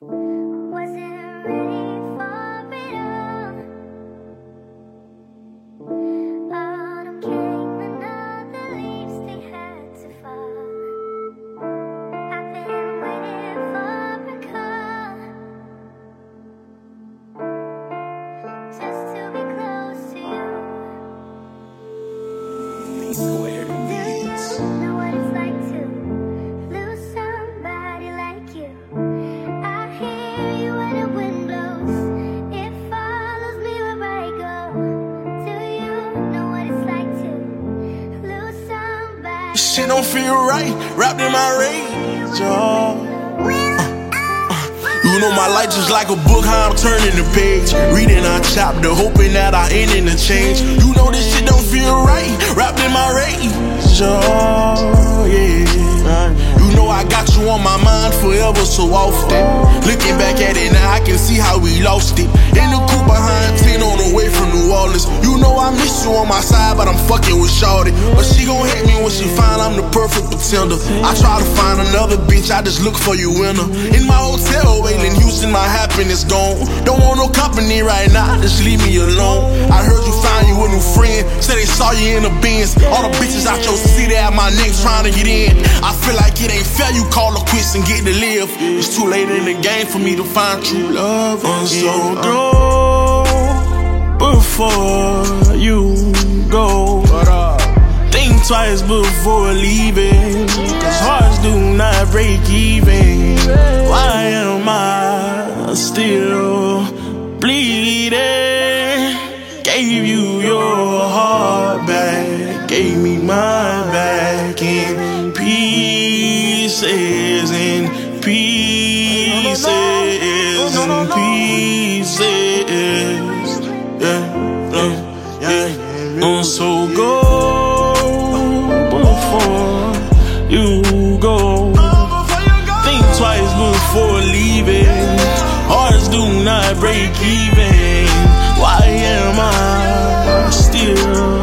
Wasn't ready for it all. Autumn came and all the leaves they had to fall. I've been waiting for a call, just to be close to you. Square Do you know what it's like to lose somebody like you? I hear you when the wind blows, it follows me wherever I go. Do you know what it's like to lose somebody? Shit don't feel right, wrapped in my rage, You know my life just like a book, how I'm turning the page. Reading our chapter, hoping that I end in a change. You know this shit don't feel right, wrapped in my rage, yeah. You know I got you on my mind forever so often. Looking back at it now, I can see how we lost it. In the coupe behind 10 on the way from New Orleans. You know I miss you on my side, but I'm fucking with Shorty. But she gon' hate me when she find I'm the perfect pretender. I try to find another bitch, I just look for you in her. In my hotel, waiting Houston, my happiness gone. Don't want no company right now, just leave me alone. I heard you found you a new friend, said they saw you in the Benz. All the bitches out your city at my neck trying to get in. I feel like it ain't fair, you call her quits and get to live. It's too late in the game for me to find true love. I'm so gone before you go. Think twice before leaving, 'cause hearts do not break even. Why am I still bleeding? Gave you your heart back, gave me mine back in pieces, in pieces, in pieces. Yeah. I'm so gone before you go. Think twice before leaving. Hearts do not break even. Why am I still